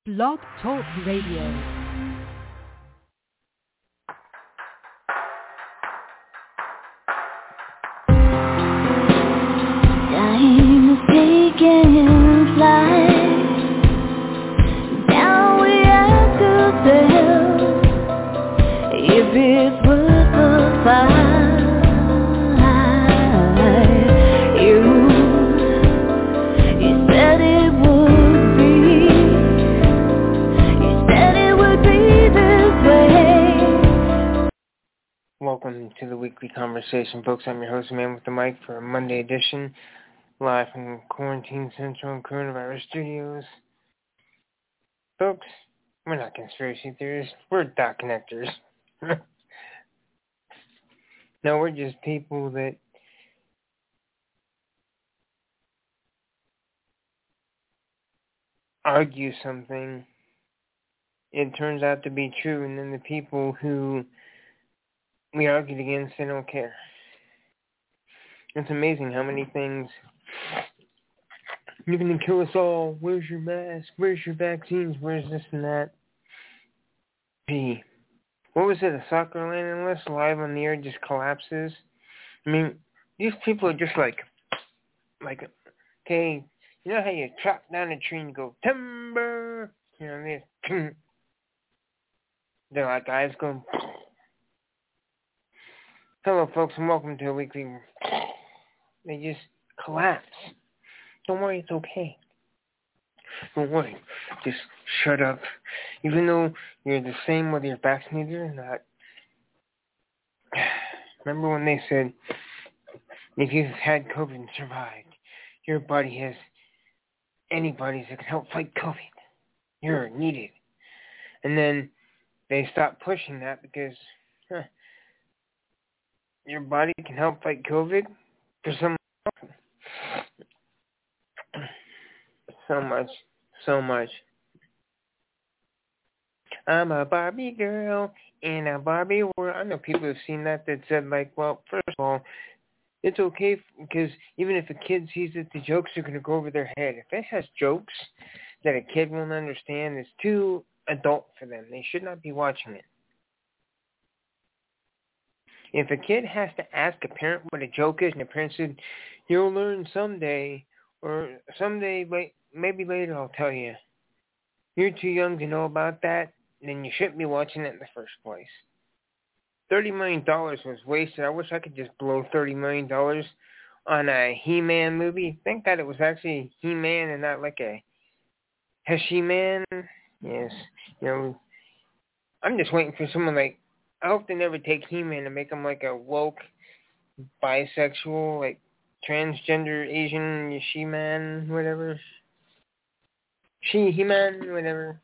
Blog Talk Radio. Time is taking flight. Now we have to tell if it's worth the fight. You said it would be. You said it would be this way. Welcome to the weekly conversation, folks. I'm your host, Man with the Mic, for a Monday edition, live from Quarantine Central and Coronavirus Studios. Folks, we're not conspiracy theorists. We're dot connectors. No, we're just people that argue something. It turns out to be true, and then the people who we argued against, they don't care. It's amazing how many things, you're going to kill us all, where's your mask, where's your vaccines, where's this and that. P. What was it, a soccer landing list live on the air just collapses? I mean, these people are just like, okay, you know how you chop down a tree and go, timber? You know, they're like eyes going. Hello, folks, and welcome to a weekly. They just collapse. Don't worry, it's okay. Don't worry, just shut up. Even though you're the same whether you're vaccinated or not. Remember when they said, if you've had COVID and survived, your body has antibodies that can help fight COVID. You're needed. And then they stopped pushing that because your body can help fight COVID for some. So much. I'm a Barbie girl in a Barbie world. I know people have seen that said, like, well, first of all, it's okay because even if a kid sees it, the jokes are going to go over their head. If it has jokes that a kid won't understand, it's too adult for them. They should not be watching it. If a kid has to ask a parent what a joke is, and the parent said, you'll learn someday, or someday, maybe later I'll tell you. You're too young to know about that, then you shouldn't be watching it in the first place. $30 million was wasted. I wish I could just blow $30 million on a He-Man movie. Thank God it was actually He-Man and not like a He-Man. Yes. You know, I'm just waiting for someone like, I hope they never take He-Man and make him like a woke, bisexual, like transgender Asian She-Man, whatever. He-Man, whatever.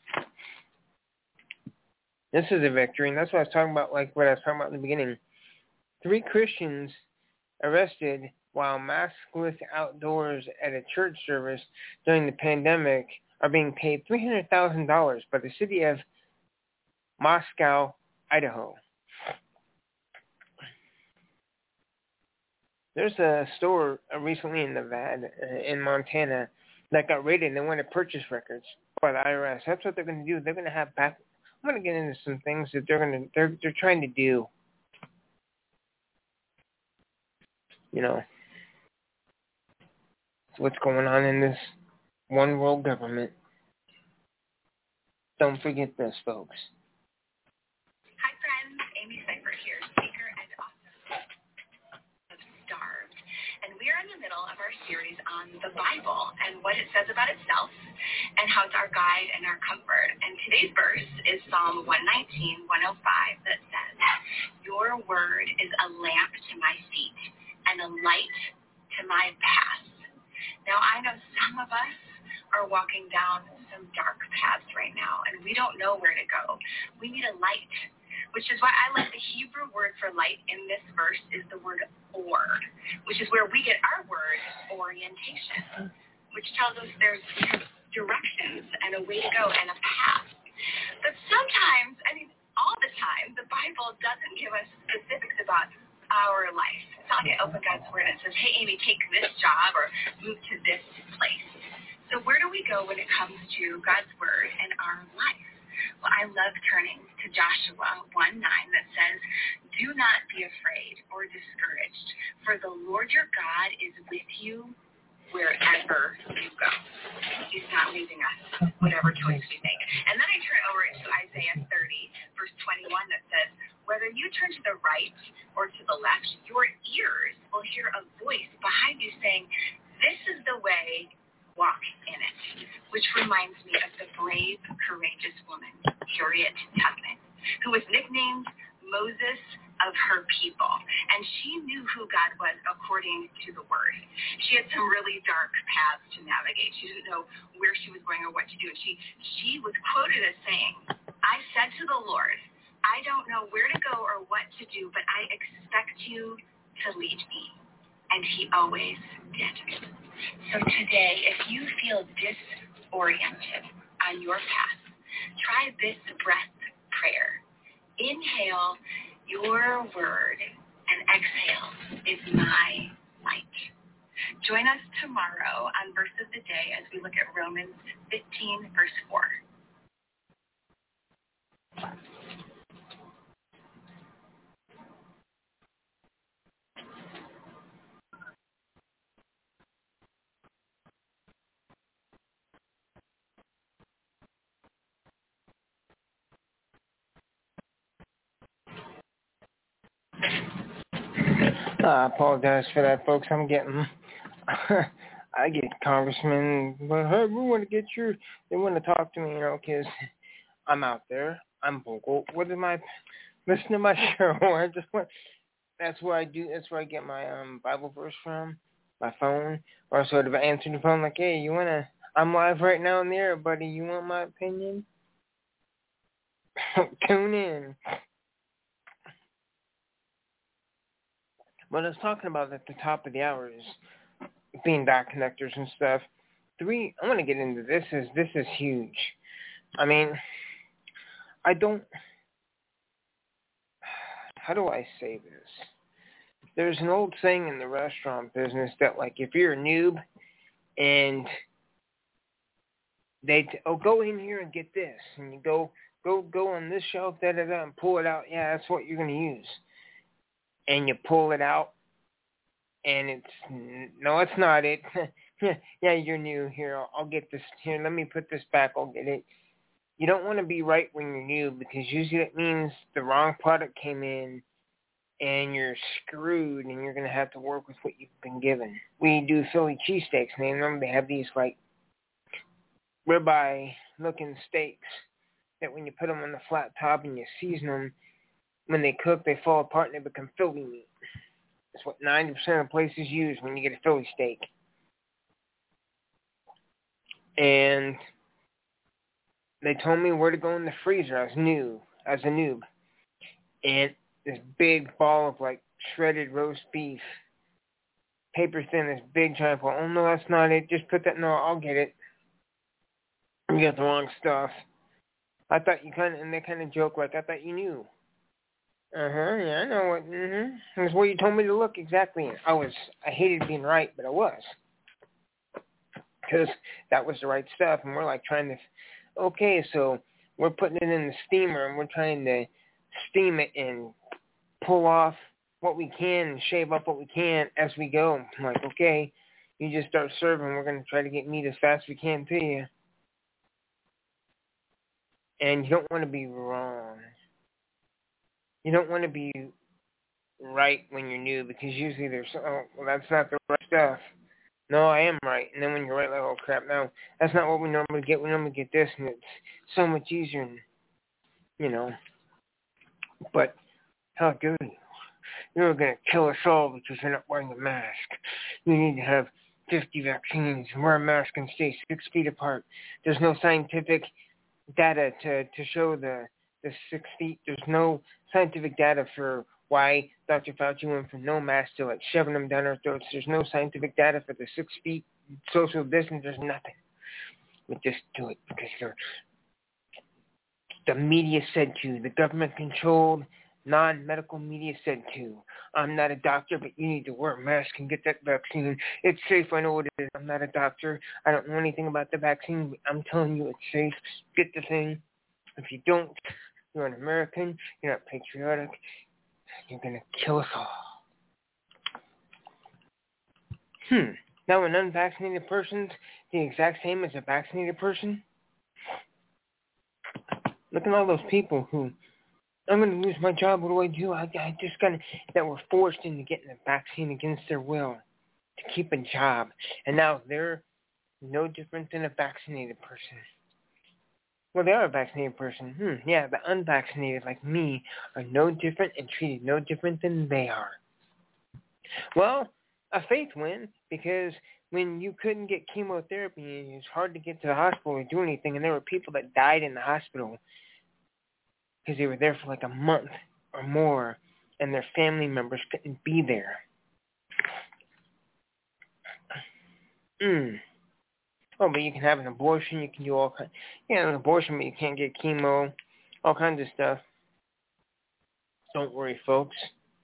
This is a victory, and that's what I was talking about, like what I was talking about in the beginning. 3 Christians arrested while maskless outdoors at a church service during the pandemic are being paid $300,000 by the city of Moscow, Idaho. There's a store recently in Nevada, in Montana, that got raided and they wanted purchase records by the IRS. That's what they're going to do. They're going to have back. I'm going to get into some things that they're trying to do. You know, what's going on in this one world government. Don't forget this, folks. Hi, friends. Amy Seifert here, speaker and author of Starved. And we're in the middle of our series on the Bible and what it says about itself and how it's our guide and our comfort. And today's verse is Psalm 119, 105 that says, your word is a lamp to my feet and a light to my path. Now, I know some of us are walking down some dark paths right now, and we don't know where to go. We need a light, which is why I like the Hebrew word for light in this verse is the word or, which is where we get our word orientation, which tells us there's directions and a way to go and a path. But sometimes, all the time, the Bible doesn't give us specifics about our life. It's not like I open God's word and it says, hey, Amy, take this job or move to this place. So where do we go when it comes to God's word and our love turning to Joshua 1:9 that says, "Do not be afraid or discouraged, for the Lord your God is with you wherever you go." He's not leaving us, whatever choice we make. And then I turn over to Isaiah 30, verse 21 that says, "Whether you turn to the right or to the left, your ears will hear a voice behind you saying, 'This is the way, walk in it,'" which reminds me of the brave, courageous woman, Harriet Tubman, who was nicknamed Moses of her people, and she knew who God was according to the Word. She had some really dark paths to navigate. She didn't know where she was going or what to do, and she was quoted as saying, "I said to the Lord, I don't know where to go or what to do, but I expect you to lead me." And he always did. So today, if you feel disoriented on your path, try this breath prayer. Inhale your word, and exhale is my light. Join us tomorrow on Verse of the Day as we look at Romans 15, verse 4. I apologize for that, folks. I get congressmen, but hey, we want to get they want to talk to me, because I'm out there. I'm vocal. What am I? Listen to my show. That's where I get my Bible verse from, my phone, or sort of answer the phone like, hey, I'm live right now in the air, buddy. You want my opinion? Tune in. What I was talking about at the top of the hour is being dot connectors and stuff. I want to get into this. This is huge. I mean, how do I say this? There's an old saying in the restaurant business that, like, if you're a noob and go in here and get this, and you go on this shelf, da-da-da, and pull it out. Yeah, that's what you're going to use. And you pull it out, and it's not it. Yeah, you're new. Here, I'll get this. Here, let me put this back. I'll get it. You don't want to be right when you're new, because usually that means the wrong product came in, and you're screwed, and you're going to have to work with what you've been given. We do Philly cheesesteaks, and they have these, like, ribeye-looking steaks that when you put them on the flat top and you season them, when they cook, they fall apart and they become Philly meat. That's what 90% of places use when you get a Philly steak. And they told me where to go in the freezer. I was new, as a noob. And this big ball of, like, shredded roast beef, paper thin, this big giant ball. Oh, no, that's not it. Just put that. No, I'll get it. You got the wrong stuff. I thought and they kind of joke like, I thought you knew. Yeah, I know what, That's where you told me to look, exactly. I hated being right, but I was. Because that was the right stuff, and we're like trying to, okay, so we're putting it in the steamer, and we're trying to steam it and pull off what we can and shave up what we can as we go. I'm like, okay, you just start serving, we're going to try to get meat as fast as we can to you. And you don't want to be wrong. You don't want to be right when you're new, because usually that's not the right stuff. No, I am right. And then when you're right, like, oh, crap, no, that's not what we normally get. We normally get this, and it's so much easier, and, But how dare you? You're going to kill us all because you're not wearing a mask. You need to have 50 vaccines, wear a mask, and stay 6 feet apart. There's no scientific data to show the 6 feet. There's no scientific data for why Dr. Fauci went from no mask to, like, shoving them down our throats. There's no scientific data for the 6 feet social distance. There's nothing. We just do it because the media said to. The government-controlled, non-medical media said to. I'm not a doctor, but you need to wear a mask and get that vaccine. It's safe. I know what it is. I'm not a doctor. I don't know anything about the vaccine. But I'm telling you it's safe. Get the thing. If you don't, you're an American, you're not patriotic, you're going to kill us all. Now an unvaccinated person's the exact same as a vaccinated person? Look at all those people who, I'm going to lose my job, what do? I just got to, that were forced into getting a vaccine against their will to keep a job. And now they're no different than a vaccinated person. Well, they are a vaccinated person. Yeah, the unvaccinated, like me, are no different and treated no different than they are. Well, a faith win, because when you couldn't get chemotherapy, it was hard to get to the hospital or do anything, and there were people that died in the hospital because they were there for like a month or more, and their family members couldn't be there. Oh, but you can have an abortion, you can do all kinds. Yeah, an abortion, but you can't get chemo, all kinds of stuff. Don't worry, folks.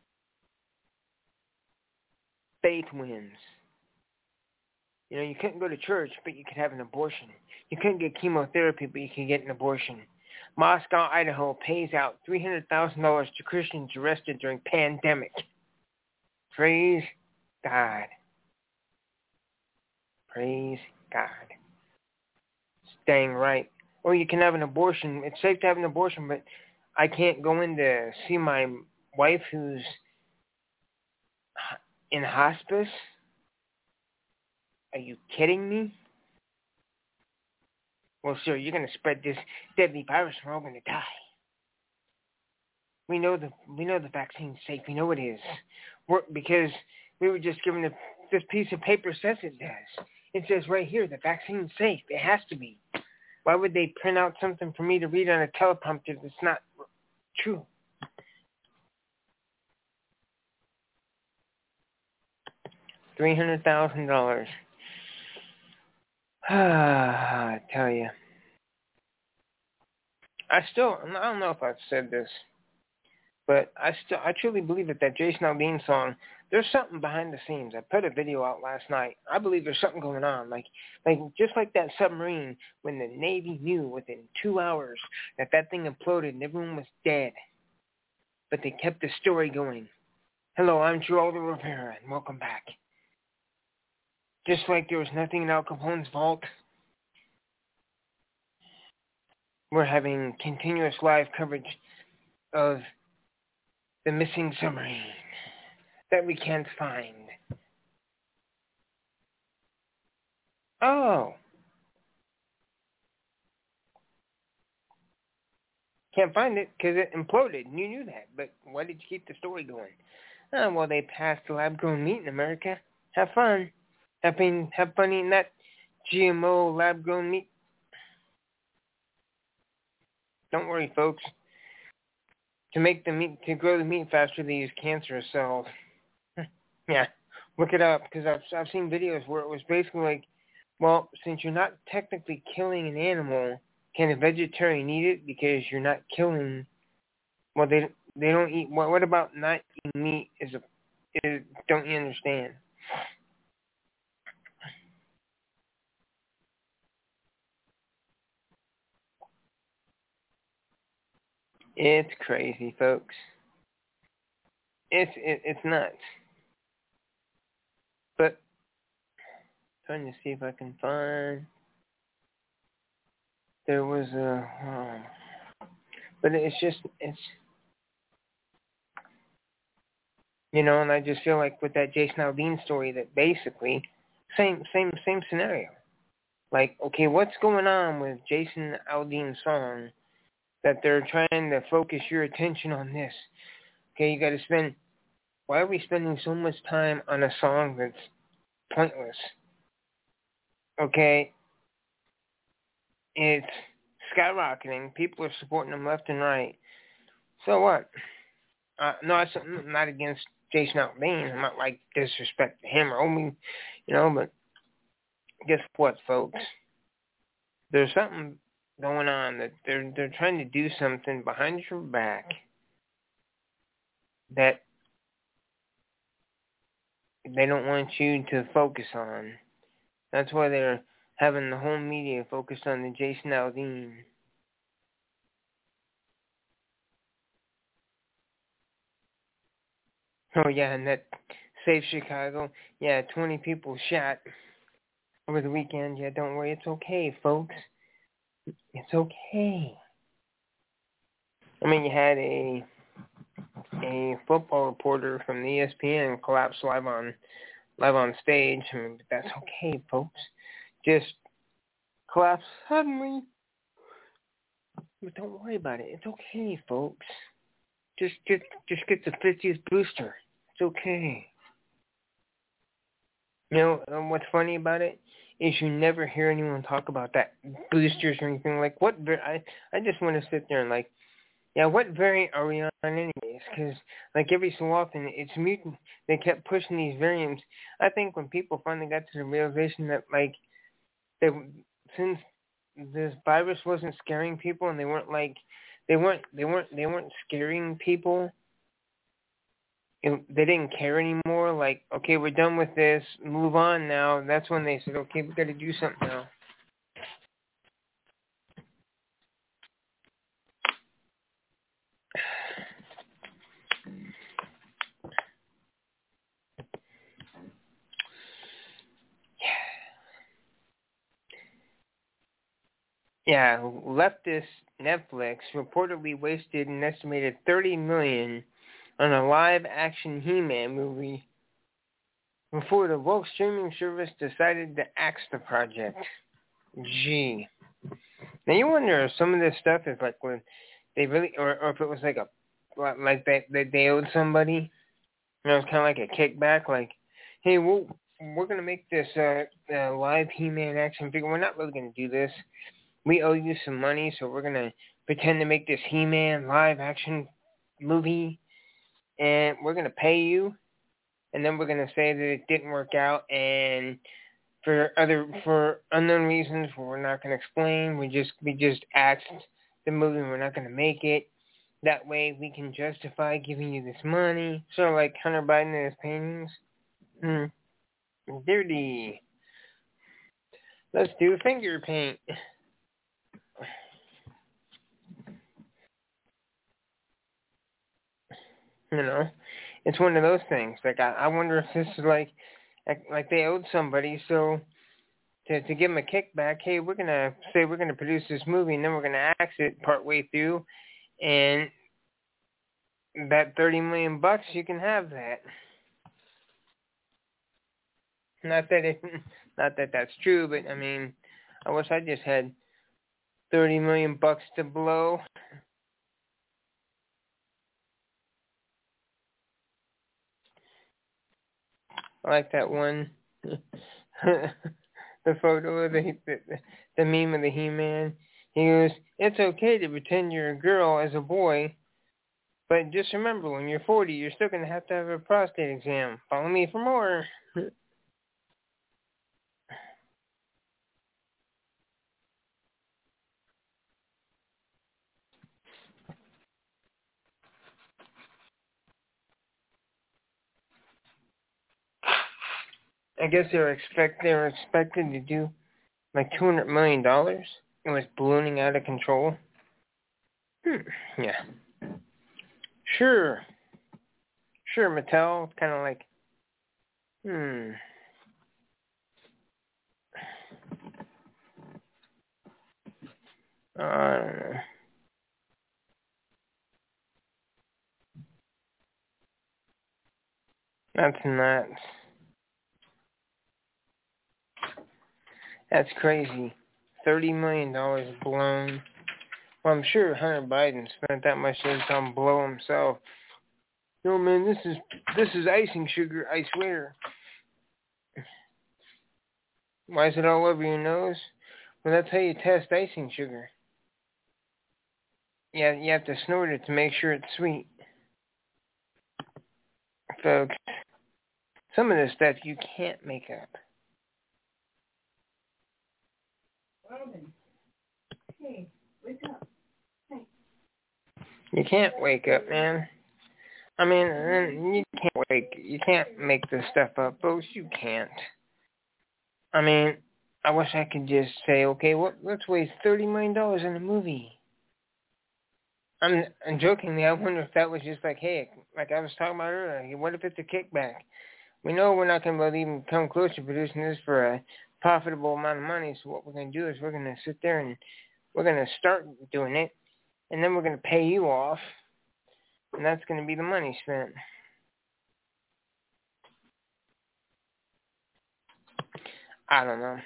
Faith wins. You know, you couldn't go to church, but you could have an abortion. You couldn't get chemotherapy, but you could get an abortion. Moscow, Idaho pays out $300,000 to Christians arrested during pandemic. Praise God. Praise God. It's dang right. Or you can have an abortion. It's safe to have an abortion, but I can't go in to see my wife who's in hospice? Are you kidding me? Well, sir, you're going to spread this deadly virus and we're all going to die. We know the vaccine's safe. We know it is. Because we were just given this piece of paper says it does. It says right here, the vaccine's safe. It has to be. Why would they print out something for me to read on a teleprompter that's not true? $300,000. I tell you. I don't know if I've said this, but I truly believe that Jason Aldean song, there's something behind the scenes. I put a video out last night. I believe there's something going on. Like just like that submarine, when the Navy knew within 2 hours that thing imploded and everyone was dead. But they kept the story going. Hello, I'm Geraldo Rivera, and welcome back. Just like there was nothing in Al Capone's vault, we're having continuous live coverage of the missing submarine that we can't find. Oh. Can't find it because it imploded. You knew that, but why did you keep the story going? Oh, well, they passed the lab-grown meat in America. Have fun. Have fun eating that GMO lab-grown meat. Don't worry, folks. To grow the meat faster, they use cancerous cells. Yeah, look it up, because I've seen videos where it was basically like, well, since you're not technically killing an animal, can a vegetarian eat it because you're not killing? Well, they don't eat. What about not eating meat? Don't you understand? It's crazy, folks. It's nuts. But trying to see if I can find. There was but it's and I just feel like with that Jason Aldean story that basically same scenario. Like, okay, what's going on with Jason Aldean's song that they're trying to focus your attention on this? Okay, you got to why are we spending so much time on a song that's pointless? Okay, it's skyrocketing. People are supporting them left and right. So what? No, I'm not against Jason Aldean. I'm not like disrespect to him or me, but guess what, folks? There's something going on that they're trying to do something behind your back that they don't want you to focus on. That's why they're having the whole media focused on the Jason Aldean. Oh, yeah, and that Save Chicago. Yeah, 20 people shot over the weekend. Yeah, don't worry. It's okay, folks. It's okay. I mean, you had a football reporter from the ESPN collapse live on stage. I mean, but that's okay, folks. Just collapse suddenly. But don't worry about it. It's okay, folks. Just get the 50th booster. It's okay. You know, what's funny about it is you never hear anyone talk about that boosters or anything. Like, I just want to sit there and, like, yeah, what variant are we on anyways? Because, like, every so often, it's mutant. They kept pushing these variants. I think when people finally got to the realization that, like, since this virus wasn't scaring people and they weren't scaring people, they didn't care anymore. Like, okay, we're done with this, move on now. That's when they said, okay, we got to do something now. Yeah, leftist Netflix reportedly wasted an estimated $30 million on a live-action He-Man movie before the woke streaming service decided to axe the project. Gee. Now you wonder if some of this stuff is like when they really, or if it was like they owed somebody. You know, it's kind of like a kickback, like, hey, we're going to make this live He-Man action figure. We're not really going to do this. We owe you some money, so we're going to pretend to make this He-Man live action movie, and we're going to pay you, and then we're going to say that it didn't work out, and for unknown reasons we're not going to explain, we just axed the movie and we're not going to make it. That way we can justify giving you this money. Sort of like Hunter Biden and his paintings. Dirty. Let's do finger paint. You know, it's one of those things. Like, I wonder if this is like they owed somebody, so to give them a kickback, hey, we're gonna produce this movie, and then we're gonna axe it partway through, and that $30 million, you can have that. Not that that's true, but I mean, I wish I just had $30 million to blow. I like that one, the photo of the meme of the He-Man. He goes, "It's okay to pretend you're a girl as a boy, but just remember, when you're 40, you're still going to have a prostate exam. Follow me for more." I guess they were expected to do like $200 million. It was ballooning out of control. Yeah. Sure, Mattel. It's kind of like, I don't know. That's nuts. That's crazy. $30 million blown. Well, I'm sure Hunter Biden spent that much on blow himself. No, man, this is icing sugar, I swear. Why is it all over your nose? Well, that's how you test icing sugar. Yeah, you have to snort it to make sure it's sweet. Folks, some of this stuff you can't make up. Robin, hey, wake up. Hey. You can't wake up, man. I mean, you can't make this stuff up, folks. You can't. I mean, I wish I could just say, okay, let's waste $30 million in a movie. I'm jokingly, I wonder if that was just like, hey, like I was talking about earlier, what if it's a kickback? We know we're not going to even come close to producing this for a profitable amount of money, so what we're going to do is we're going to sit there and we're going to start doing it, and then we're going to pay you off, and that's going to be the money spent. I don't know.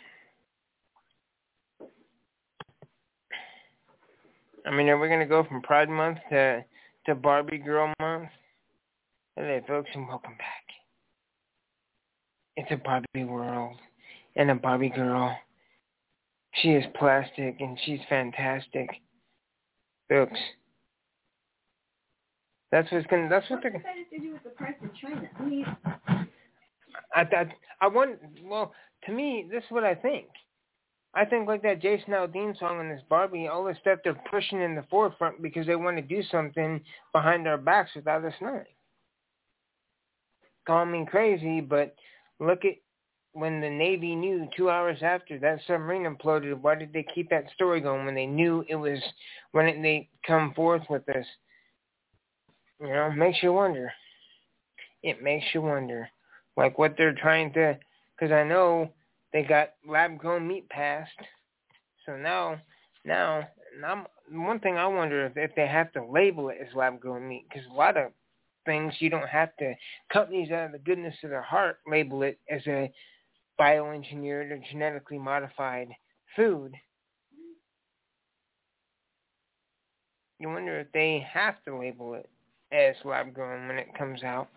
I mean, are we going to go from Pride Month to Barbie Girl Month? Hello, folks, and welcome back. It's a Barbie world and a Barbie girl. She is plastic and she's fantastic. Folks. That's what they're going to do with the price of China? I mean, I want, well, to me, this is what I think. I think like that Jason Aldean song on this Barbie, all the stuff they're pushing in the forefront because they want to do something behind our backs without us knowing. Call me crazy, but look at when the Navy knew 2 hours after that submarine imploded, why did they keep that story going when they knew it was, when they come forth with this? You know, makes you wonder. It makes you wonder. Like what they're trying to, because I know they got lab-grown meat passed. So now, one thing I wonder if they have to label it as lab-grown meat, because a lot of things you don't have to, companies out of the goodness of their heart label it as a bioengineered or genetically modified food. You wonder if they have to label it as lab-grown when it comes out.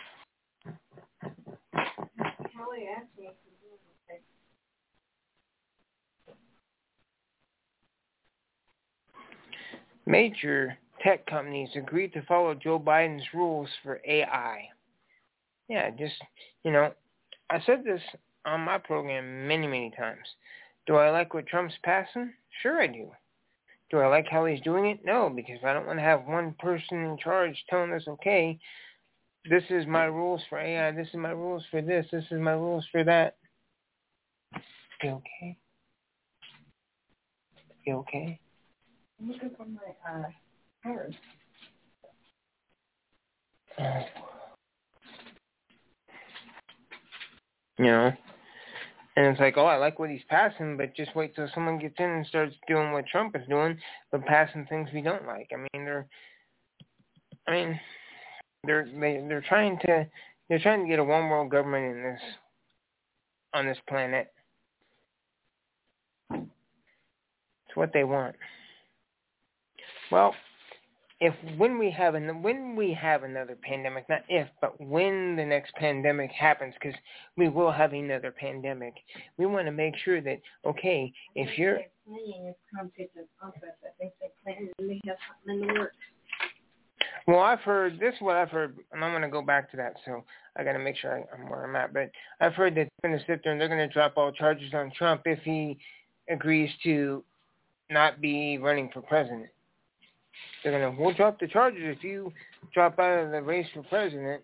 Major tech companies agreed to follow Joe Biden's rules for AI. Yeah, just, you know, I said this on my program many, many times. Do I like what Trump's passing? Sure I do. Do I like how he's doing it? No, because I don't want to have one person in charge telling us, okay, this is my rules for AI, this is my rules for this is my rules for that. You okay? You okay? I'm looking for my card. You know? And it's like, oh, I like what he's passing, but just wait till someone gets in and starts doing what Trump is doing, but passing things we don't like. They're trying to get a one world government on this planet. It's what they want. Well, when we have another pandemic, not if, but when the next pandemic happens, because we will have another pandemic, we want to make sure that, okay, if you're... Well, I've heard, this is what I've heard, and I'm going to go back to that, so I got to make sure I'm where I'm at, but I've heard that they're going to sit there and they're going to drop all charges on Trump if he agrees to not be running for president. We'll drop the charges if you drop out of the race for president.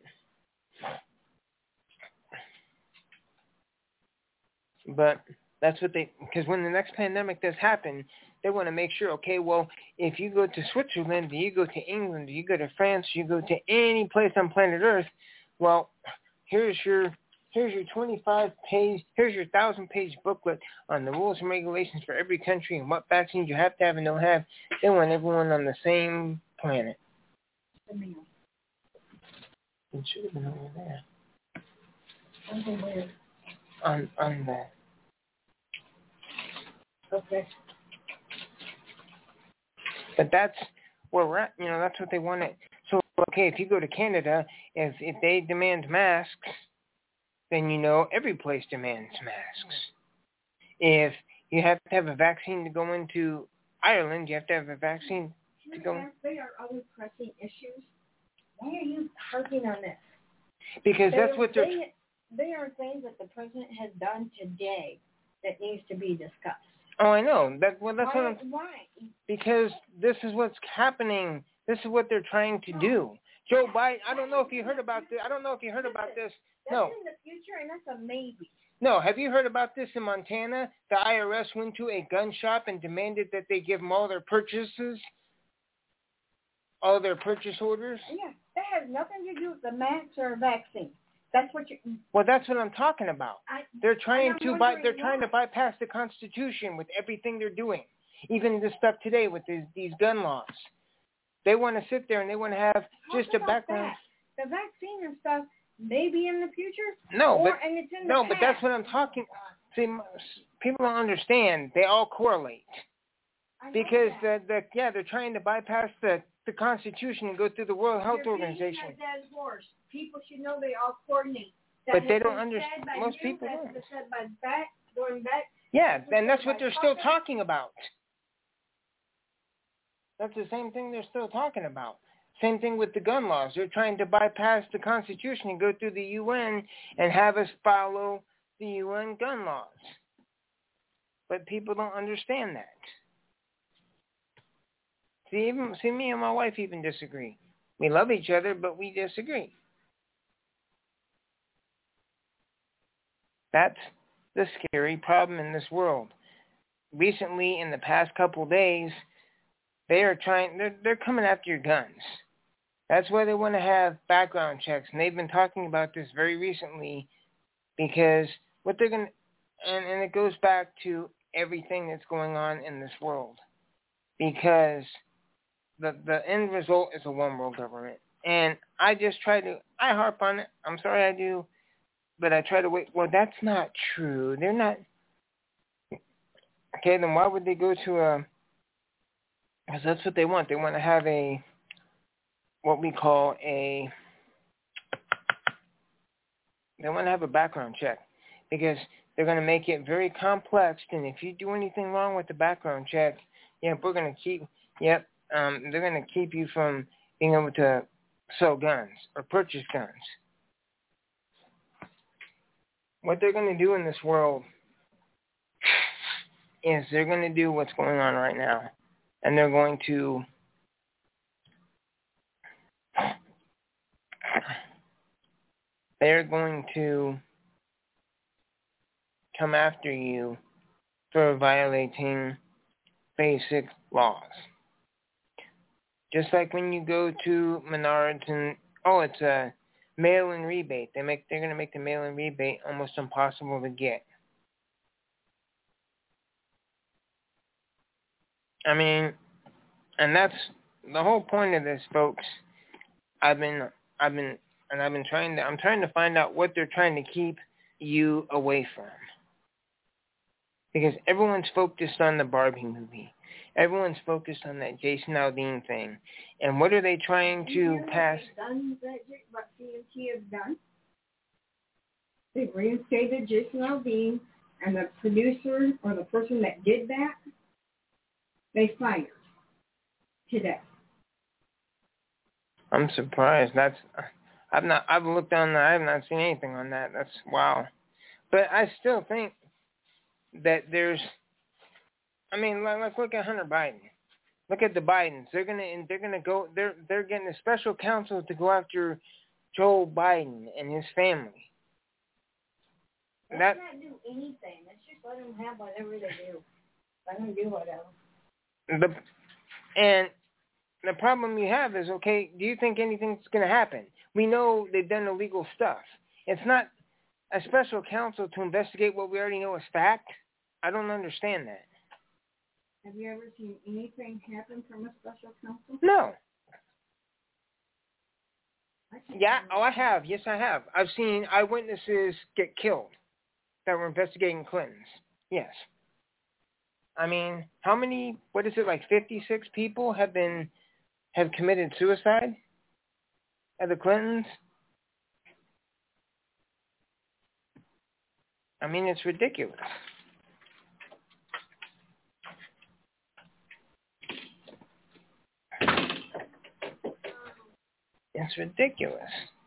But that's what because when the next pandemic does happen, they want to make sure, okay, well, if you go to Switzerland, do you go to England, do you go to France, do you go to any place on planet Earth, well, here's your 25-page, here's your 1,000-page booklet on the rules and regulations for every country and what vaccines you have to have and don't have. They want everyone on the same planet. It should have been over there. On that. Okay. But that's where we're at. You know, that's what they want it. So, okay, if you go to Canada, if they demand masks, then you know every place demands masks. If you have to have a vaccine to go into Ireland, you have to have a vaccine to go in. They are other pressing issues. Why are you harping on this? Because that's what they're... They are things that the president has done today that needs to be discussed. Oh, I know. Why? Because this is what's happening. This is what they're trying to do. Joe Biden, I don't know if you heard about this. That's No. in the future, and that's a maybe. No, have you heard about this in Montana? The IRS went to a gun shop and demanded that they give them all their purchases. all their purchase orders? Yeah, that has nothing to do with the mask or vaccine. That's what you. Well, that's what I'm talking about. They're trying to bypass the Constitution with everything they're doing. Even this stuff today with these gun laws. They want to sit there and they want to have just a background. The vaccine and stuff may be in the future. And it's in the past. But that's what I'm talking. See, people don't understand. They all correlate. Because they're trying to bypass the Constitution and go through the World Health Organization. People should know they all coordinate. But they don't understand. Most people don't. Going back. Yeah, and that's what they're still talking about. That's the same thing they're still talking about. Same thing with the gun laws. They're trying to bypass the Constitution and go through the UN and have us follow the UN gun laws. But people don't understand that. See, me and my wife even disagree. We love each other, but we disagree. That's the scary problem in this world. Recently, in the past couple days, they're coming after your guns. That's why they want to have background checks, and they've been talking about this very recently because what they're going to, and it goes back to everything that's going on in this world, because the end result is a one world government. And I harp on it. I'm sorry I do, but I try to wait. Well, that's not true. They're not. Okay, then why would they go to because that's what they want. They want to have what we call they want to have a background check because they're going to make it very complex. And if you do anything wrong with the background check, they're going to keep you from being able to sell guns or purchase guns. What they're going to do in this world is they're going to do what's going on right now. And they're going to come after you for violating basic laws. Just like when you go to Menards and it's a mail-in rebate. They're going to make the mail-in rebate almost impossible to get. I mean, and that's the whole point of this, folks. I'm trying to find out what they're trying to keep you away from. Because everyone's focused on the Barbie movie. Everyone's focused on that Jason Aldean thing. And what are they trying to pass? What CMT has done? They've reinstated Jason Aldean, and the producer or the person that did that, they fired today. I'm surprised. I've looked on that. I have not seen anything on that. That's wow. But I still think that let's look at Hunter Biden. Look at the Bidens. They're getting a special counsel to go after Joe Biden and his family. Let's not do anything. Let's just let them have whatever they do. Let them do whatever. And the problem you have is, okay, do you think anything's going to happen? We know they've done illegal stuff. It's not a special counsel to investigate what we already know is fact. I don't understand that. Have you ever seen anything happen from a special counsel? No. Yeah, I have. Yes, I have. I've seen eyewitnesses get killed that were investigating Clintons. Yes. I mean, how many, 56 people have committed suicide at the Clintons? I mean, it's ridiculous. It's ridiculous.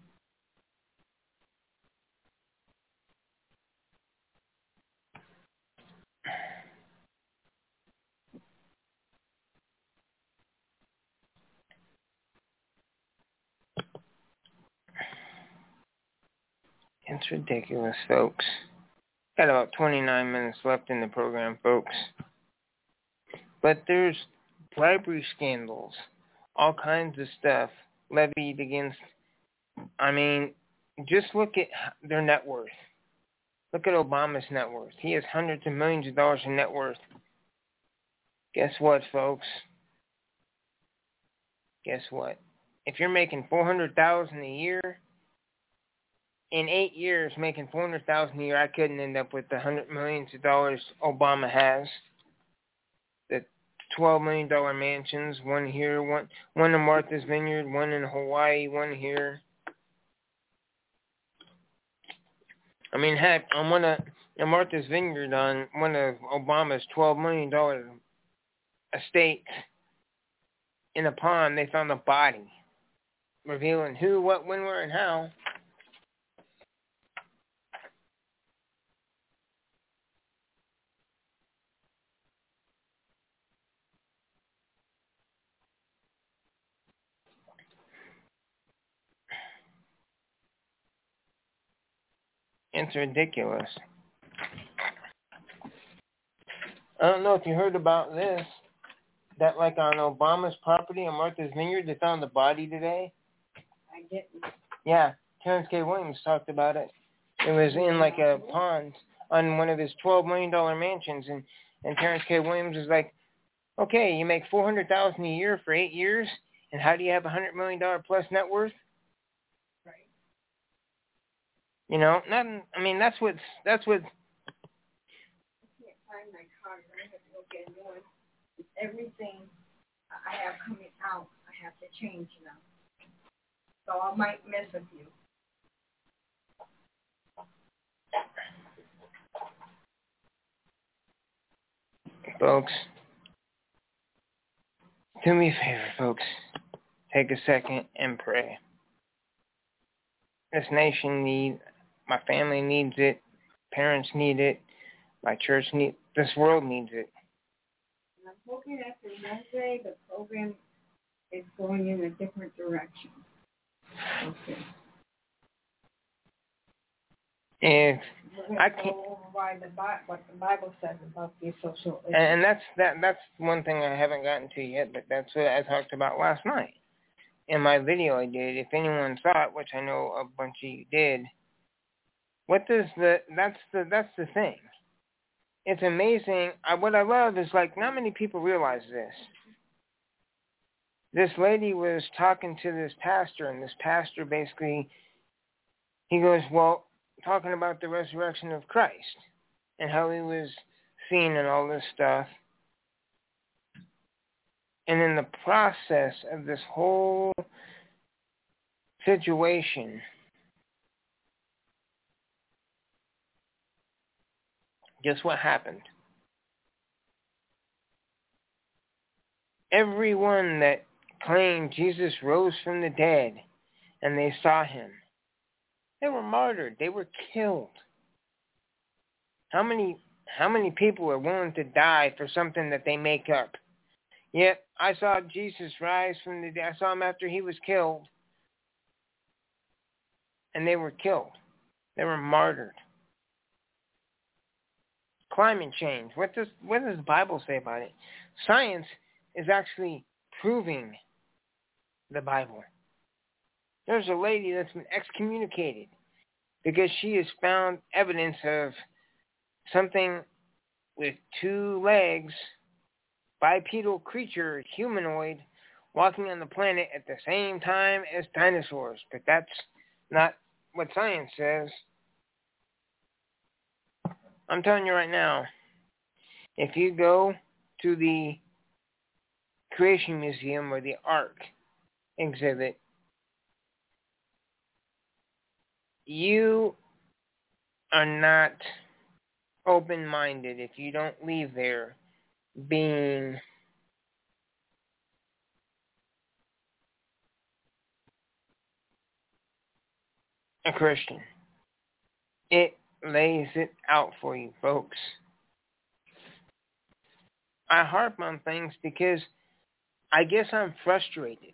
It's ridiculous, folks. Got about 29 minutes left in the program, folks. But there's bribery scandals all kinds of stuff levied against, I mean, just look at their net worth. Look at Obama's net worth. He has hundreds of millions of dollars in net worth. Guess what, folks? Guess what? If you're making $400,000 a year, in 8 years making $400,000 a year, I couldn't end up with the $100 million Obama has. The $12 million mansions, one here, one in Martha's Vineyard, one in Hawaii, one here. I mean, heck, on one of Martha's Vineyard, on one of Obama's $12 million estates in a pond, they found a body, revealing who, what, when, where, and how. It's ridiculous. I don't know if you heard about this, that like on Obama's property on Martha's Vineyard, they found the body today. I didn't. Yeah, Terrence K. Williams talked about it. It was in like a pond on one of his $12 million mansions, and Terrence K. Williams was like, okay, you make $400,000 a year for 8 years, and how do you have $100 million plus net worth? Right. You know, not. I mean, that's what. I can't find my card. I have to go get a new one. Everything I have coming out, I have to change now. So I might miss a few. Folks, do me a favor, folks. Take a second and pray. This nation needs, my family needs it, parents need it, my church needs, this world needs it. And I'm hoping after Wednesday, the program is going in a different direction. Okay. If I Go can't, over why what the Bible says about the social issues. and that's one thing I haven't gotten to yet, but that's what I talked about last night in my video I did. If anyone saw it, which I know a bunch of you did, that's the thing. It's amazing. What I love is like not many people realize this. This lady was talking to this pastor, and this pastor basically, he goes, well, talking about the resurrection of Christ and how he was seen and all this stuff. And in the process of this whole situation, guess what happened? Everyone that claimed Jesus rose from the dead and they saw him, they were martyred. They were killed. How many people are willing to die for something that they make up? Yet, I saw Jesus rise from the dead. I saw him after he was killed. And they were killed. They were martyred. Climate change. What does the Bible say about it? Science is actually proving the Bible. There's a lady that's been excommunicated because she has found evidence of something with 2 legs, bipedal creature, humanoid, walking on the planet at the same time as dinosaurs. But that's not what science says. I'm telling you right now, if you go to the Creation Museum or the Ark exhibit, you are not open-minded if you don't leave there being a Christian. It lays it out for you, folks. I harp on things because I guess I'm frustrated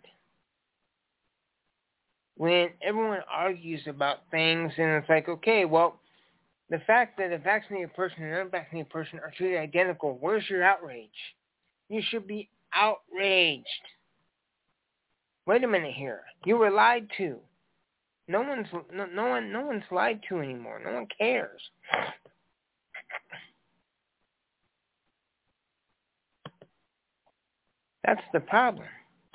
when everyone argues about things and it's like, okay, well, the fact that a vaccinated person and an unvaccinated person are treated identical, where's your outrage? You should be outraged. Wait a minute here. You were lied to. No one's lied to anymore. No one cares. That's the problem.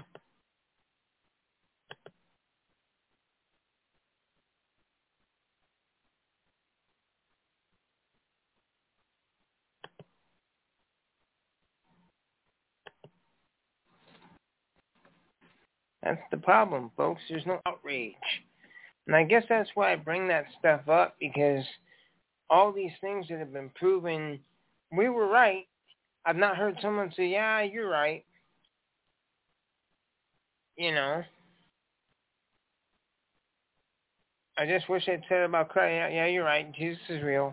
That's the problem, folks. There's no outrage. And I guess that's why I bring that stuff up, because all these things that have been proven, we were right. I've not heard someone say, yeah, you're right. You know. I just wish they'd said about Christ, yeah, you're right. Jesus is real.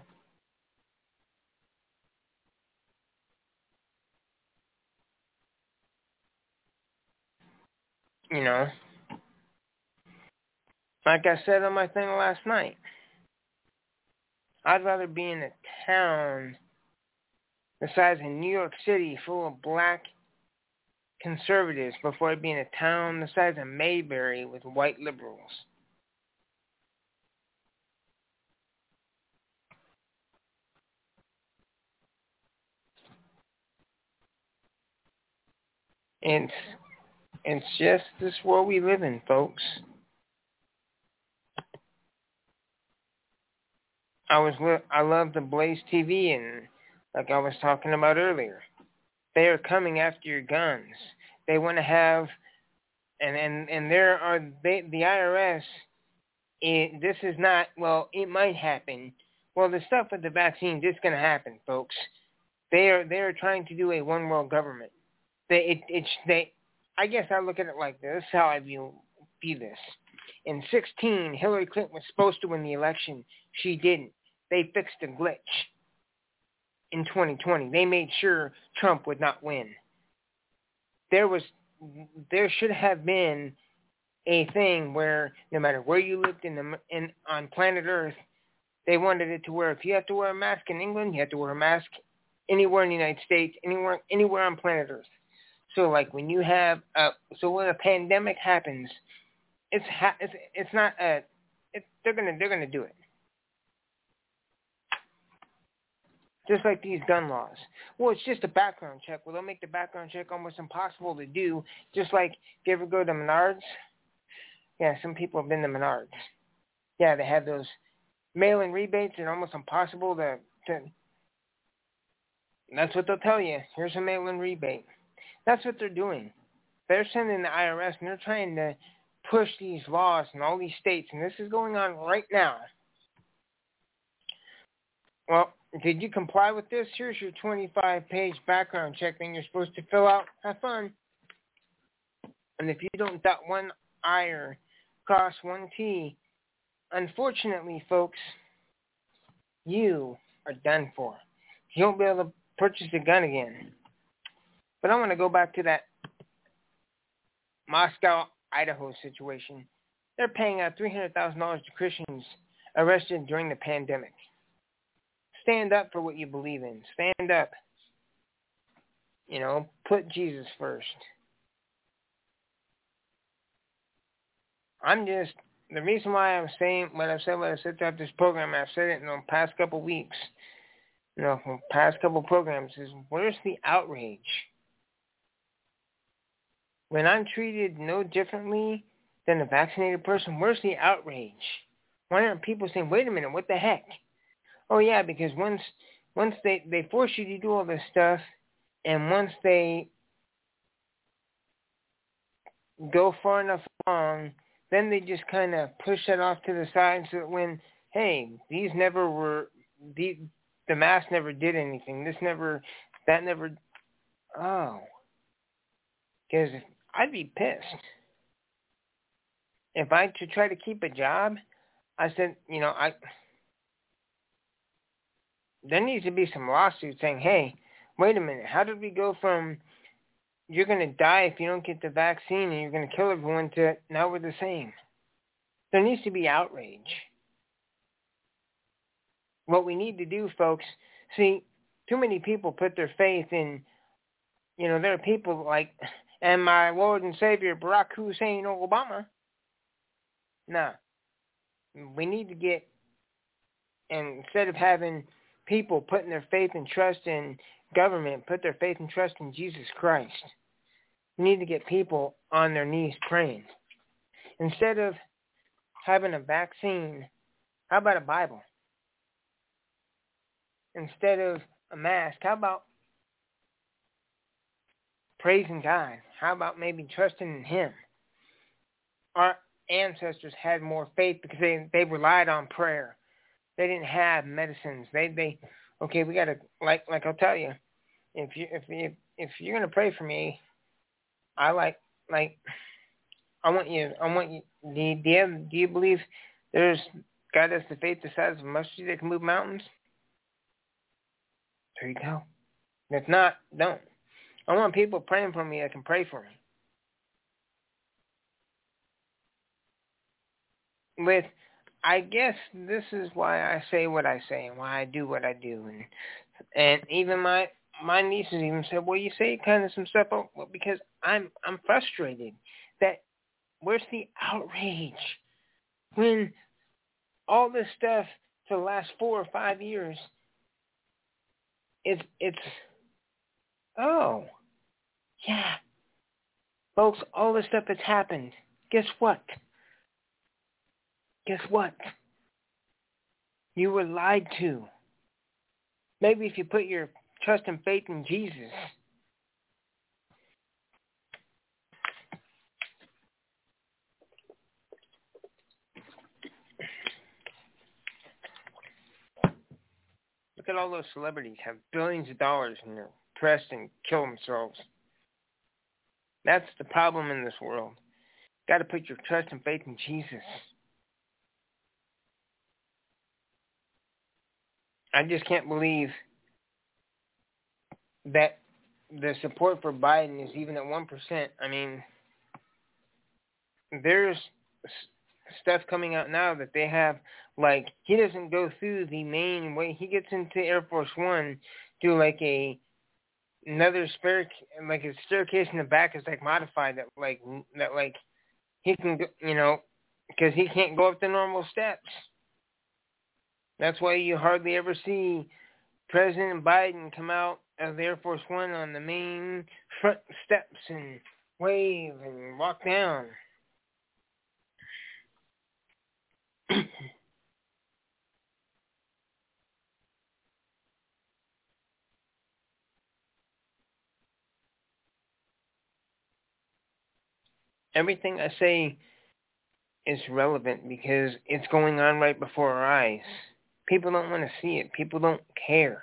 You know. Like I said on my thing last night, I'd rather be in a town the size of New York City full of black conservatives before I'd be in a town the size of Mayberry with white liberals. It's just this world we live in, folks. I love the Blaze TV, and like I was talking about earlier, they are coming after your guns. They want to have, and there are the IRS. This is not, well, it might happen. Well, the stuff with the vaccines, it's going to happen, folks. They are trying to do a one world government. I guess I look at it like this. This is how I view this. In 2016, Hillary Clinton was supposed to win the election. She didn't. They fixed a glitch. In 2020, they made sure Trump would not win. There should have been a thing where no matter where you lived on planet Earth, they wanted it to where if you have to wear a mask in England, you have to wear a mask anywhere in the United States, anywhere on planet Earth. So like when you have when a pandemic happens, they're gonna do it. Just like these gun laws. Well, it's just a background check. Well, they'll make the background check almost impossible to do. Just like, if you ever go to Menards? Yeah, some people have been to Menards. Yeah, they have those mail-in rebates. They're almost impossible to. That's what they'll tell you. Here's a mail-in rebate. That's what they're doing. They're sending the IRS, and they're trying to push these laws in all these states, and this is going on right now. Well, did you comply with this? Here's your 25-page background check thing you're supposed to fill out. Have fun. And if you don't dot one I or cross one T, unfortunately, folks, you are done for. You won't be able to purchase a gun again. But I want to go back to that Moscow, Idaho situation. They're paying out $300,000 to Christians arrested during the pandemic. Stand up for what you believe in. Stand up. You know, put Jesus first. The reason why I'm saying what I said throughout this program, I've said it in the past couple weeks, past couple programs, is where's the outrage? When I'm treated no differently than a vaccinated person, where's the outrage? Why aren't people saying, wait a minute, what the heck? Oh, yeah, because once they force you to do all this stuff, and once they go far enough along, then they just kind of push that off to the side so that when, hey, the mask never did anything. Oh. Because I'd be pissed. If I to try to keep a job, I said, there needs to be some lawsuits saying, hey, wait a minute, how did we go from you're going to die if you don't get the vaccine and you're going to kill everyone to now we're the same? There needs to be outrage. What we need to do, folks, see, too many people put their faith in, there are people like, and my Lord and Savior, Barack Hussein Obama. No. We need to get, and instead of having people putting their faith and trust in government, put their faith and trust in Jesus Christ. We need to get people on their knees praying. Instead of having a vaccine, how about a Bible? Instead of a mask, how about praising God? How about maybe trusting in Him? Our ancestors had more faith because they relied on prayer. They didn't have medicines. Okay, we gotta like I'll tell you, if you're gonna pray for me, I want you. Do you believe there's God has the faith the size of a mustard that can move mountains? There you go. If not, don't. I want people praying for me that can pray for me. I guess this is why I say what I say and why I do what I do. And even my nieces even said, well, you say kind of some stuff, well, because I'm frustrated that where's the outrage when all this stuff for the last 4 or 5 years, it's oh, yeah. Folks, all this stuff that's happened, guess what? Guess what? You were lied to. Maybe if you put your trust and faith in Jesus. Look at all those celebrities have billions of dollars and they're pressed and kill themselves. That's the problem in this world. Got to put your trust and faith in Jesus. I just can't believe that the support for Biden is even at 1%. I mean, there's stuff coming out now that they have, like, he doesn't go through the main way. He gets into Air Force One, do like another like a staircase in the back is like modified that he can go, because he can't go up the normal steps. That's why you hardly ever see President Biden come out of the Air Force One on the main front steps and wave and walk down. Everything I say is relevant because it's going on right before our eyes. People don't want to see it. People don't care.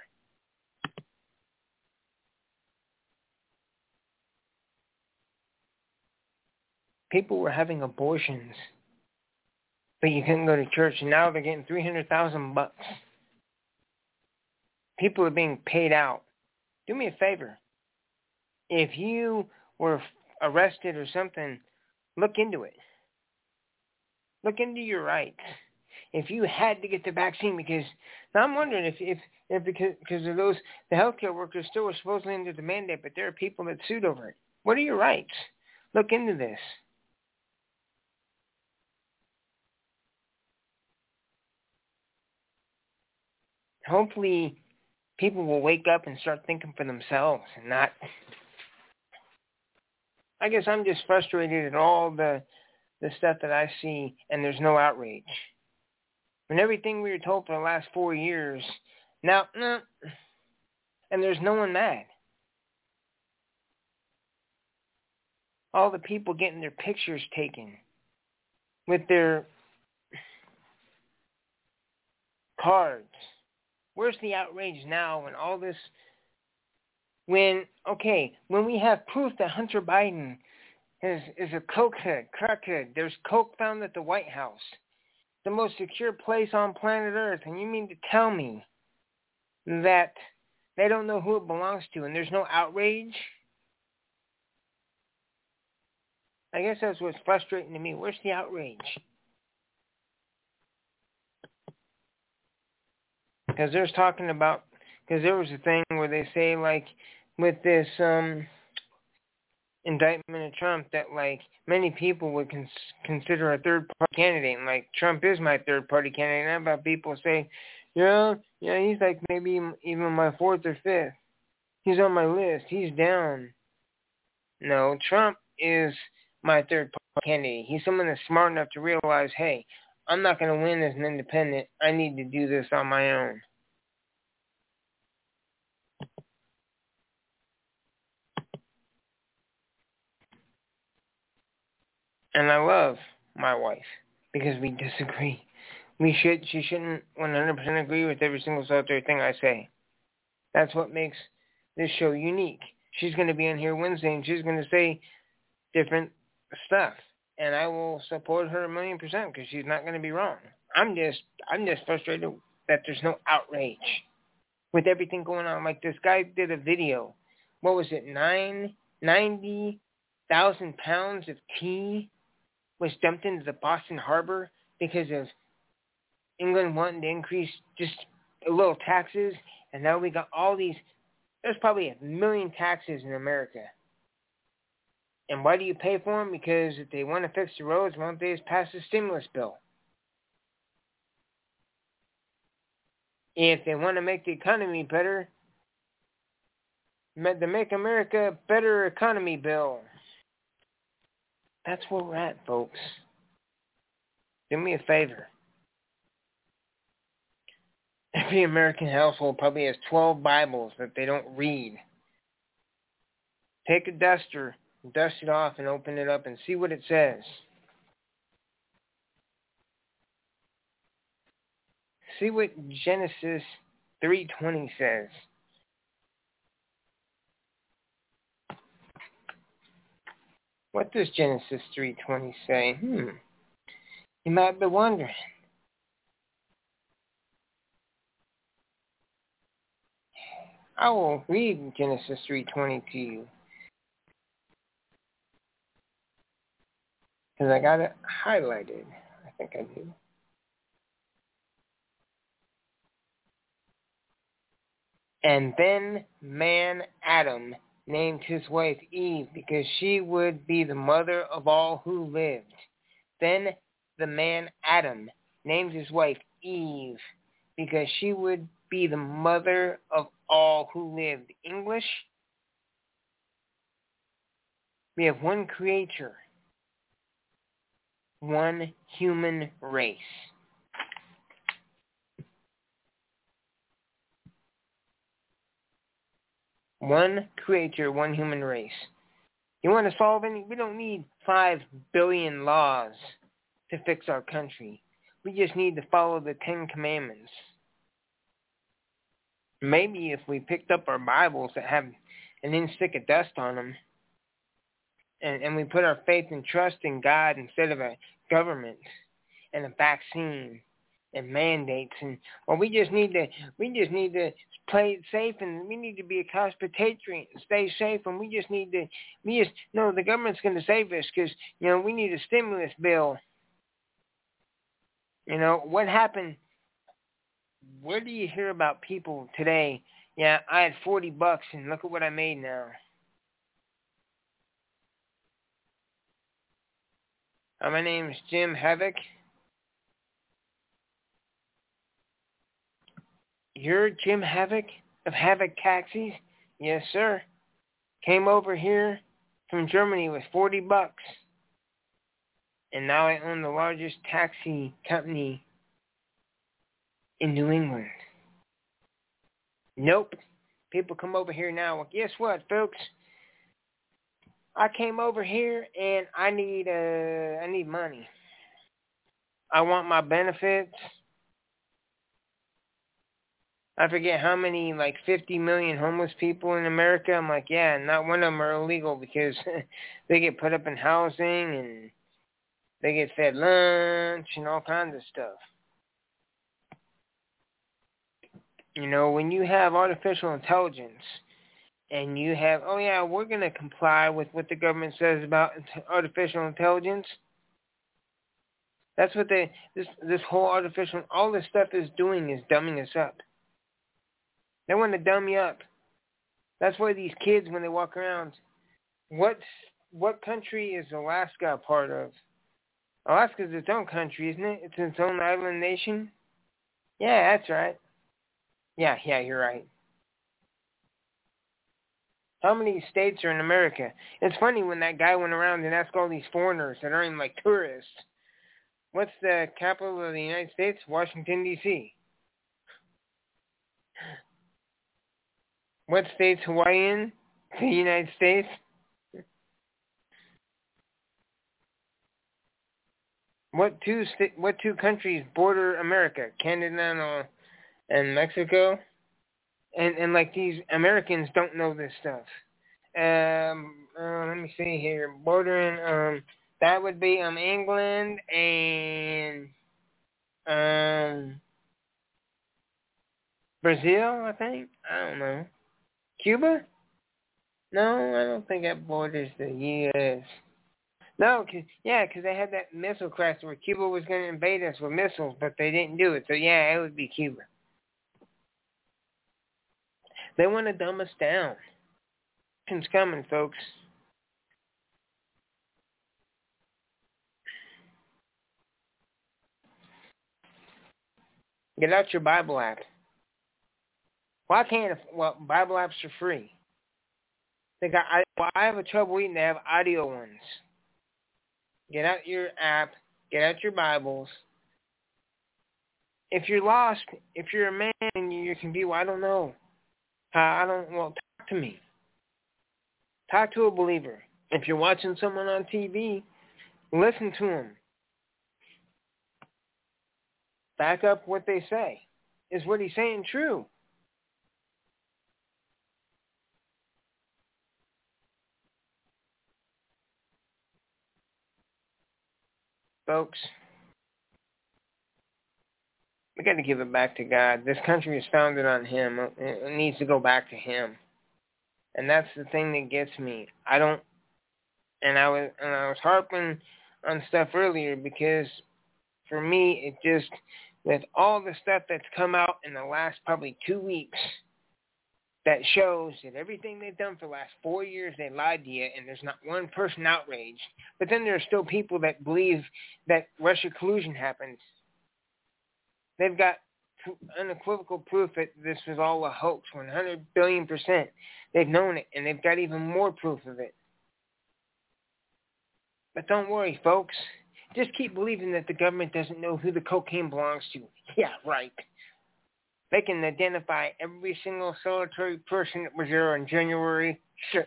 People were having abortions, but you couldn't go to church, and now they're getting $300,000. People are being paid out. Do me a favor. If you were arrested or something, look into it. Look into your rights. If you had to get the vaccine, because now I'm wondering if because of those, the healthcare workers still were supposedly under the mandate, but there are people that sued over it. What are your rights? Look into this. Hopefully, people will wake up and start thinking for themselves and not. I guess I'm just frustrated at all the stuff that I see, and there's no outrage. When everything we were told for the last 4 years, now, and there's no one mad. All the people getting their pictures taken with their cards. Where's the outrage now when all this, when we have proof that Hunter Biden is a cokehead, crackhead. There's coke found at the White House, the most secure place on planet Earth, and you mean to tell me that they don't know who it belongs to and there's no outrage? I guess that's what's frustrating to me. Where's the outrage? Because there was a thing where they say, like, with this, indictment of Trump that, like, many people would consider a third-party candidate. And, like, Trump is my third-party candidate. And about people say, yeah, he's like maybe even my fourth or fifth. He's on my list. He's down. No, Trump is my third-party candidate. He's someone that's smart enough to realize, hey, I'm not going to win as an independent. I need to do this on my own. And I love my wife because we disagree. She shouldn't 100% agree with every single solitary thing I say. That's what makes this show unique. She's going to be on here Wednesday and she's going to say different stuff. And I will support her 1,000,000% because she's not going to be wrong. I'm just frustrated that there's no outrage with everything going on. Like, this guy did a video. What was it? 90,000 pounds of tea was dumped into the Boston Harbor because of England wanting to increase just a little taxes. And now we got all these. There's probably 1 million taxes in America. And why do you pay for them? Because if they want to fix the roads, why don't they just pass a stimulus bill? If they want to make the economy better, the Make America Better Economy bill. That's where we're at, folks. Do me a favor. Every American household probably has 12 Bibles that they don't read. Take a duster, dust it off, and open it up and see what it says. See what Genesis 3:20 says. What does Genesis 3:20 say? You might be wondering. I will read Genesis 3:20 to you. Because I got it highlighted. I think I do. And then man Adam named his wife Eve because she would be the mother of all who lived. Then the man Adam named his wife Eve because she would be the mother of all who lived. English? We have one creator, one human race. One creator, one human race. You want to solve any? We don't need 5 billion laws to fix our country. We just need to follow the 10 Commandments. Maybe if we picked up our Bibles that have an inch thick of dust on them, and we put our faith and trust in God instead of a government and a vaccine and mandates, and we just need to play it safe, and we need to be a couch potato and stay safe, and we just know the government's going to save us because we need a stimulus bill. What happened? Where do you hear about people today? Yeah, I had $40 and look at what I made now. My name is Jim Havoc. You're Jim Havoc of Havoc Taxis? Yes, sir. Came over here from Germany with $40. And now I own the largest taxi company in New England. Nope. People come over here now. Well, guess what, folks? I came over here and I need money. I want my benefits. I forget how many, like 50 million homeless people in America. I'm like, yeah, not one of them are illegal because they get put up in housing and they get fed lunch and all kinds of stuff. When you have artificial intelligence and you have, oh yeah, we're going to comply with what the government says about artificial intelligence. That's what this whole all this stuff is doing is dumbing us up. They want to dumb you up. That's why these kids, when they walk around, what what country is Alaska a part of? Alaska is its own country, isn't it? It's its own island nation. Yeah, that's right. Yeah, you're right. How many states are in America? It's funny when that guy went around and asked all these foreigners that aren't even like tourists, what's the capital of the United States? Washington, D.C. What state's Hawaii in? The United States? What two countries border America? Canada and Mexico? And like these Americans don't know this stuff. Let me see here. Bordering, that would be England and Brazil, I think. I don't know. Cuba? No, I don't think that borders the U.S. No, because they had that missile crash where Cuba was going to invade us with missiles, but they didn't do it. So, yeah, it would be Cuba. They want to dumb us down. It's coming, folks. Get out your Bible app. Why can't Bible apps are free? I have a trouble eating. They have audio ones. Get out your app. Get out your Bibles. If you're lost, if you're a man and you're confused, I don't know. Talk to me. Talk to a believer. If you're watching someone on TV, listen to them. Back up what they say. Is what he's saying true? Folks, we got to give it back to God. This country is founded on Him. It needs to go back to Him. And that's the thing that gets me. I was harping on stuff earlier because for me, it just, with all the stuff that's come out in the last probably 2 weeks, that shows that everything they've done for the last 4 years, they lied to you, and there's not one person outraged. But then there are still people that believe that Russia collusion happened. They've got unequivocal proof that this was all a hoax, 100 billion%. They've known it, and they've got even more proof of it. But don't worry, folks. Just keep believing that the government doesn't know who the cocaine belongs to. Yeah, right. They can identify every single solitary person that was there on January 6th.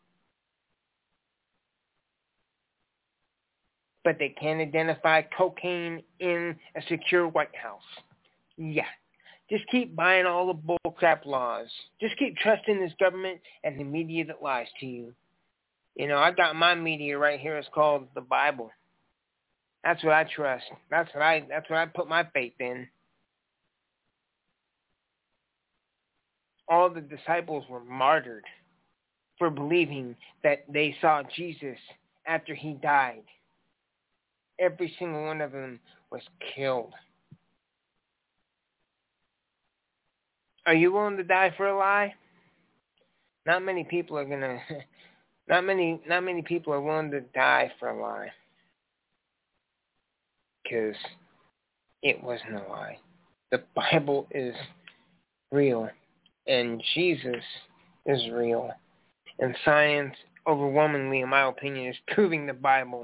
But they can't identify cocaine in a secure White House. Yeah. Just keep buying all the bullcrap laws. Just keep trusting this government and the media that lies to you. You know, I got my media right here. It's called the Bible. That's what I trust. That's what I put my faith in. All the disciples were martyred for believing that they saw Jesus after he died. Every single one of them was killed. Are you willing to die for a lie? Not many people are gonna. Not many people are willing to die for a lie, because it wasn't a lie. The Bible is real, and Jesus is real, and science, overwhelmingly, in my opinion, is proving the Bible.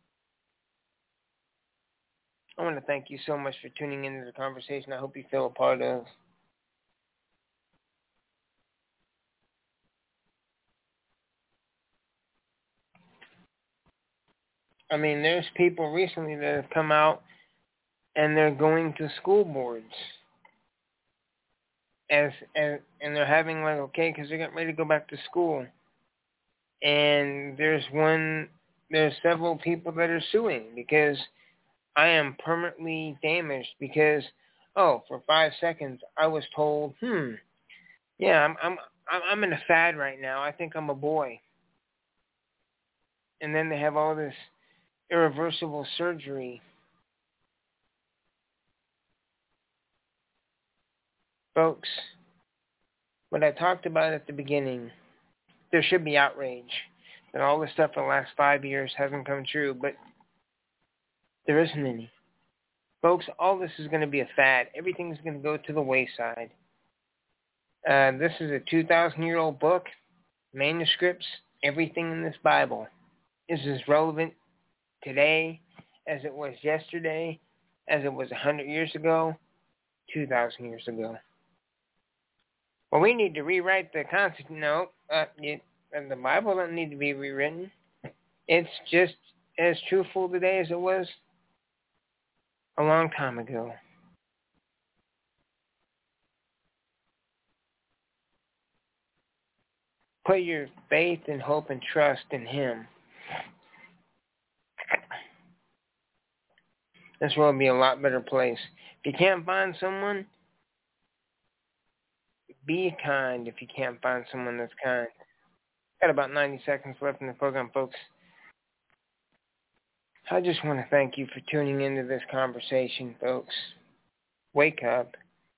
I want to thank you so much for tuning into the conversation. I hope you feel a part of. I mean, there's people recently that have come out and they're going to school boards and they're having like, okay, because they're getting ready to go back to school. And there's several people that are suing because I am permanently damaged because, for 5 seconds I was told, yeah, I'm in a fad right now. I think I'm a boy. And then they have all this irreversible surgery. Folks, what I talked about at the beginning, there should be outrage. that all this stuff for the last 5 years hasn't come true, but there isn't any. Folks, all this is going to be a fad. Everything's going to go to the wayside. This is a 2,000-year-old book, manuscripts, everything in this Bible is as relevant today as it was yesterday, as it was 100 years ago, 2,000 years ago. Well, we need to rewrite the Constitution. No, the Bible doesn't need to be rewritten. It's just as truthful today as it was a long time ago. Put your faith and hope and trust in Him. This world will be a lot better place. If you can't find someone, be kind if you can't find someone that's kind. Got about 90 seconds left in the program, folks. I just want to thank you for tuning into this conversation, folks. Wake up.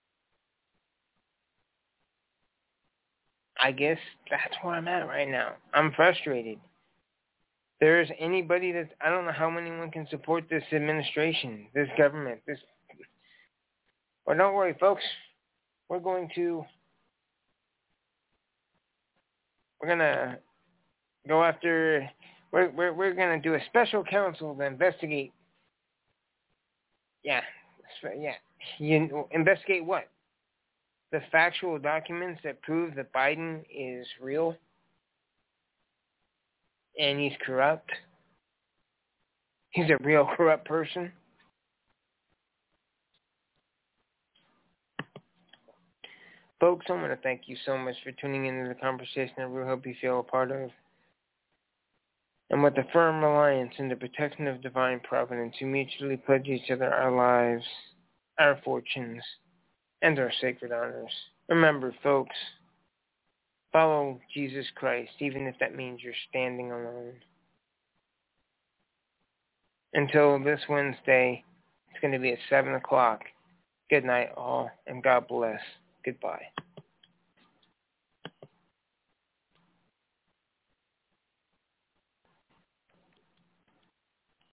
I guess that's where I'm at right now. I'm frustrated. There's anybody that, I don't know how anyone can support this administration, this government, this. Well, don't worry, folks. We're going to go after, we're going to do a special counsel to investigate. Yeah. You investigate what? The factual documents that prove that Biden is real and he's corrupt. He's a real corrupt person. Folks, I want to thank you so much for tuning into the conversation. I really hope you feel a part of. And with a firm reliance in the protection of divine providence, we mutually pledge each other our lives, our fortunes, and our sacred honors. Remember, folks, follow Jesus Christ, even if that means you're standing alone. Until this Wednesday, it's going to be at 7 o'clock. Good night, all, and God bless. Goodbye.